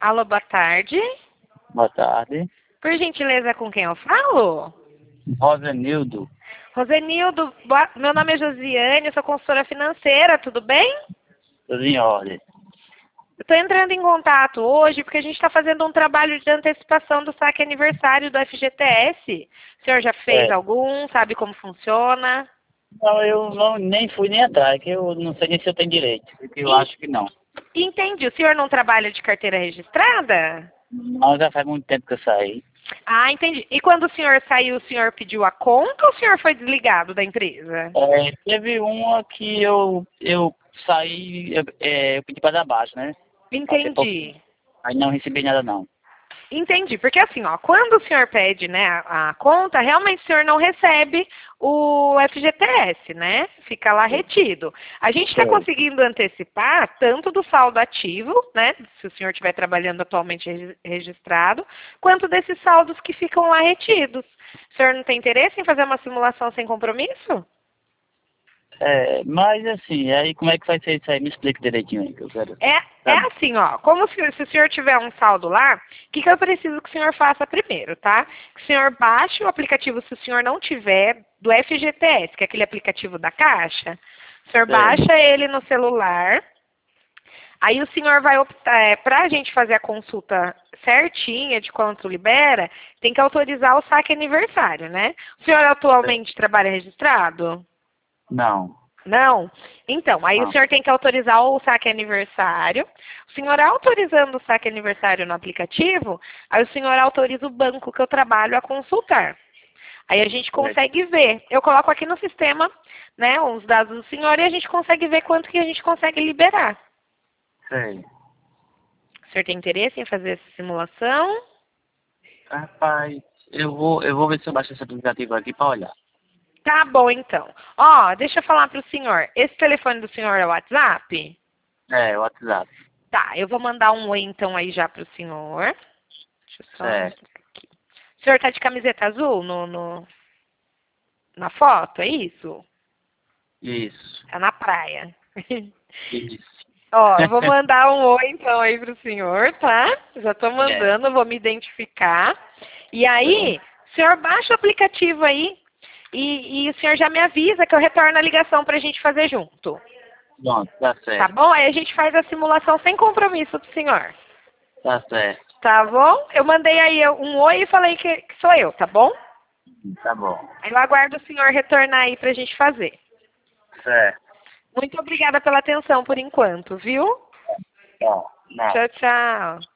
Alô, boa tarde. Boa tarde. Por gentileza, com quem eu falo? Rosenildo. Rosenildo, meu nome é Josiane, eu sou consultora financeira, tudo bem? Tudo em ordem. Eu estou entrando em contato hoje porque a gente está fazendo um trabalho de antecipação do saque aniversário do FGTS. O senhor já fez algum? Sabe como funciona? Não, eu nem fui nem atrás, que eu não sei nem se eu tenho direito. Eu acho que não. Entendi. O senhor não trabalha de carteira registrada? Não, já faz muito tempo que eu saí. Ah, entendi. E quando o senhor saiu, o senhor pediu a conta ou o senhor foi desligado da empresa? Teve uma que eu saí, eu pedi para dar baixa, né? Entendi. Aí não recebi nada não. Entendi, porque assim, ó, quando o senhor pede, né, a conta, realmente o senhor não recebe o FGTS, né? Fica lá retido. A gente está conseguindo antecipar tanto do saldo ativo, né, se o senhor estiver trabalhando atualmente registrado, quanto desses saldos que ficam lá retidos. O senhor não tem interesse em fazer uma simulação sem compromisso? Mas assim, aí como é que vai ser isso aí? Me explica direitinho aí que eu quero. É assim, ó, como se o senhor tiver um saldo lá, o que eu preciso que o senhor faça primeiro, tá? Que o senhor baixe o aplicativo, se o senhor não tiver, do FGTS, que é aquele aplicativo da Caixa. O senhor baixa ele no celular, aí o senhor vai optar, para a gente fazer a consulta certinha de quanto libera, tem que autorizar o saque aniversário, né? O senhor atualmente trabalha registrado? Não. Não? Então, aí o senhor tem que autorizar o saque aniversário. O senhor autorizando o saque aniversário no aplicativo, aí o senhor autoriza o banco que eu trabalho a consultar. Aí a gente consegue ver. Eu coloco aqui no sistema, né, os dados do senhor e a gente consegue ver quanto que a gente consegue liberar. Sei. O senhor tem interesse em fazer essa simulação? Rapaz, eu vou ver se eu baixo esse aplicativo aqui para olhar. Tá bom, então. Ó, deixa eu falar para o senhor. Esse telefone do senhor é o WhatsApp? O WhatsApp. Tá, eu vou mandar um oi então aí já para o senhor. Deixa eu só Certo. aqui. O senhor tá de camiseta azul na foto, é isso? Isso. É na praia. Isso. Ó, eu vou mandar um oi então aí pro senhor, tá? Já tô mandando, vou me identificar. E aí, o senhor baixa o aplicativo aí e o senhor já me avisa que eu retorno a ligação pra gente fazer junto. Pronto, tá Tá certo. bom? Aí a gente faz a simulação sem compromisso pro senhor. Tá certo. Tá bom? Eu mandei aí um oi e falei que sou eu, tá bom? Tá bom. Aí eu aguardo o senhor retornar aí pra gente fazer. Certo. Muito obrigada pela atenção por enquanto, viu? Tá. Não. Tchau, tchau.